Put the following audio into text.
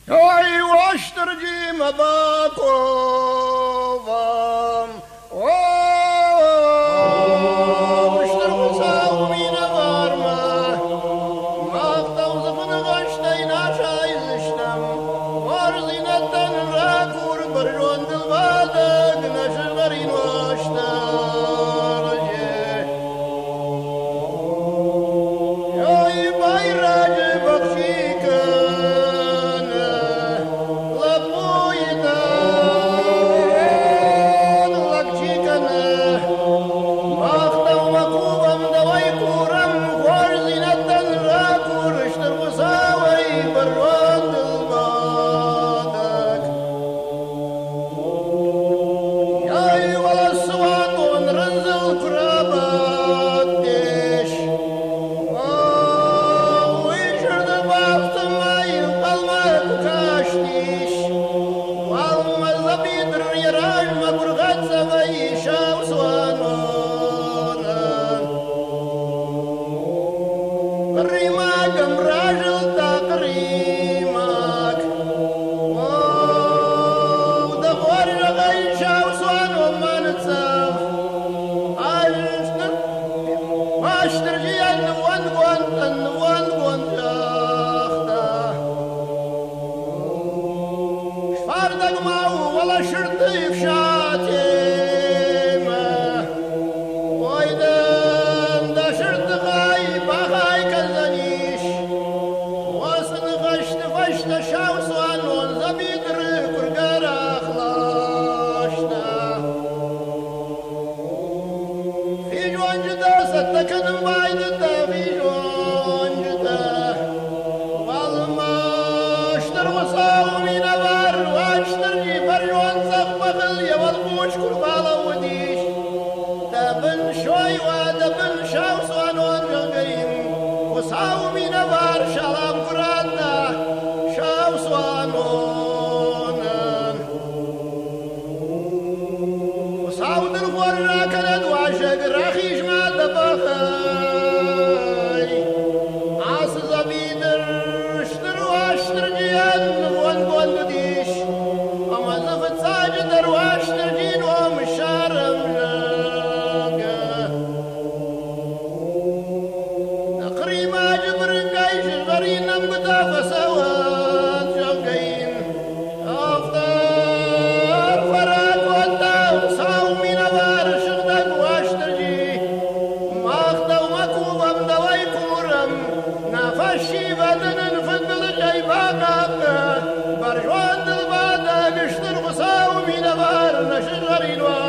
Ой, оштырдим абаковам, оштыргысау мина барма, мақтаузықыны қаштайын ашайзыштам, орзинаттан ракур бір жондылбады, гнашырғарин оштар же. Ой, байрajı bakşikana, лапуита, лакчикана, мақтау мақубам давай курам, горзинаттан ракур, штырғысауай бір жондылбадық. Ой, волосуан он рынзыл құрабат деш, Uyuşurdu baktım ayıl kalmak kaçtış, Almazda bidir yarajma kurgatsa vayışa usvanonan. Kırmakım rajılda kırmak, da korja vayışa usvanomanıtsav, Aştır ciyanı van jahta. Şfardak mau vala şırtı ifşatime, Oydan da şırtı gay bahay kazaniş, Vasını kaçtı başta şavsuan on zabidri kurgar aklaşta. Fijoncıda sattakının baydıda fijoncıda, Valmıştır musav mine var, Vaçtır cifer yonsak bakıl yeval kuş kurbala udiş, Dabın şoy va dabın şav soğan oncağıyım, Musav mine var şalam kuranda, Şav soğan onan. Musavdır korra kanad vaşak rahiş madde bakay, Asız abidir ştır vaştır ciyan von diş, Ama zıfıt sacıdır vaştır cin o mışarım laga. Nakrimacı bırıngay şırgarinem gıda fasavat şavgayin, Aftar farak vanda usav mina var şırdak vaştır ci, Maqtav makubam davay kuram, Nafaşi vadının fıdgılı cay baqaqqa, Barjvandıl bada gıştır usav mina var naşırgarin var.